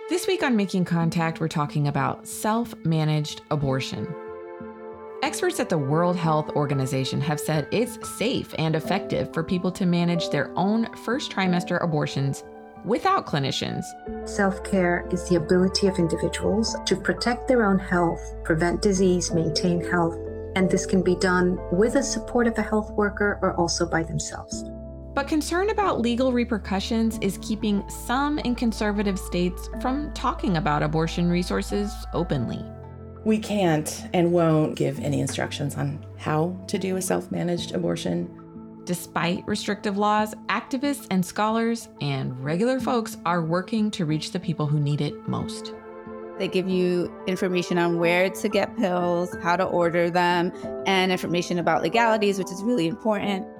This week on Making Contact, we're talking about self-managed abortion. Experts at the World Health Organization have said it's safe and effective for people to manage their own first trimester abortions without clinicians. Self-care is the ability of individuals to protect their own health, prevent disease, maintain health, and this can be done with the support of a health worker or also by themselves. But concern about legal repercussions is keeping some in conservative states from talking about abortion resources openly. We can't and won't give any instructions on how to do a self-managed abortion. Despite restrictive laws, activists and scholars and regular folks are working to reach the people who need it most. They give you information on where to get pills, how to order them, and information about legalities, which is really important.